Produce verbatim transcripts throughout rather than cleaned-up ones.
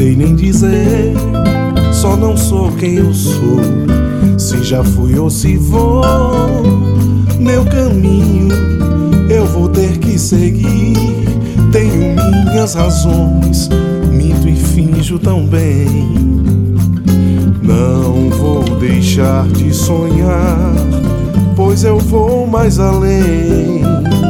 sei nem dizer, só não sou quem eu sou. Se já fui ou se vou, meu caminho eu vou ter que seguir. Tenho minhas razões, minto e finjo tão bem. Não vou deixar de sonhar, pois eu vou mais além.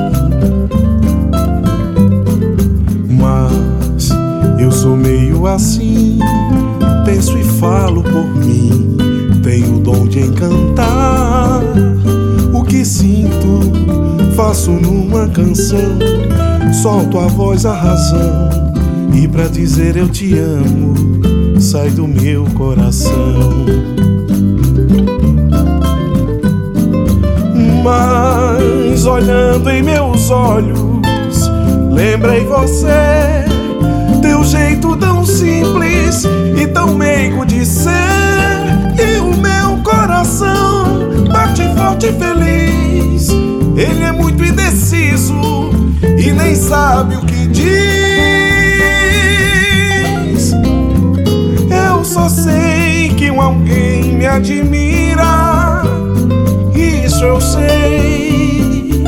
Mas eu sou meio assim, penso e falo por mim. Tenho o dom de encantar, o que sinto faço numa canção. Solto a voz, a razão, e pra dizer eu te amo sai do meu coração. Mas olhando em meus olhos, lembrei você, teu jeito tão simples e tão meigo de ser. E o meu coração bate forte e feliz. Ele é muito indeciso e nem sabe o que diz. Eu só sei que um alguém me admira, isso eu sei.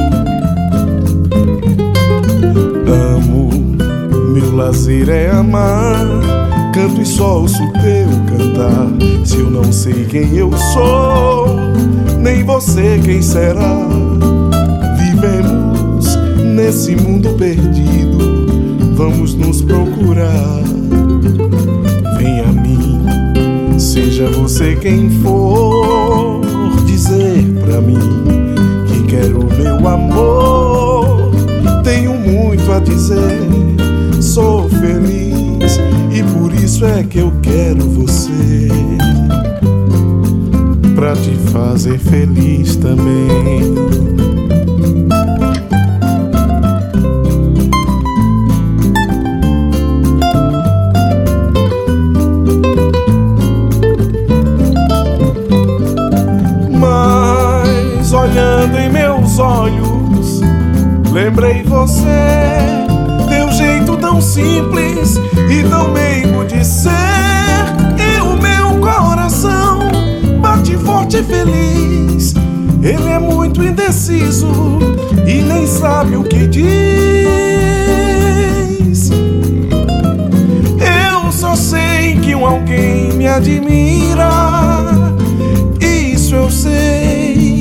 Amo, meu lazer é amar, canto e só ouço teu cantar. Se eu não sei quem eu sou, nem você quem será. Vivemos nesse mundo perdido, vamos nos procurar. Vem a mim, seja você quem for, dizer pra mim que quero o meu amor. Tenho muito a dizer, sou feliz e por isso é que eu quero você, pra te fazer feliz também. Mas olhando em meus olhos, lembrei você, teu jeito tão simples e tão meigo de ser. E o meu coração bate forte e feliz. Ele é muito indeciso e nem sabe o que diz. Eu só sei que um alguém me admira, isso eu sei.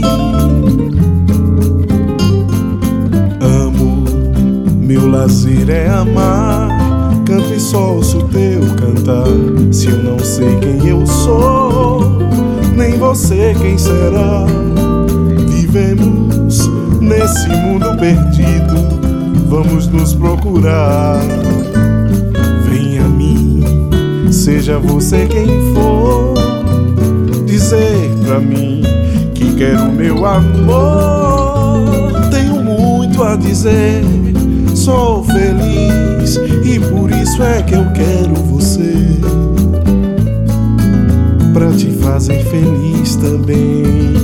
Amo, meu lazer é amar, canto e só ouço teu cantar. Se eu não sei quem eu sou, nem você quem será. Vivemos nesse mundo perdido, vamos nos procurar. Vem a mim, seja você quem for, dizer pra mim que quero meu amor. Tenho muito a dizer, sou feliz e por isso é que eu quero você, pra te fazer feliz também.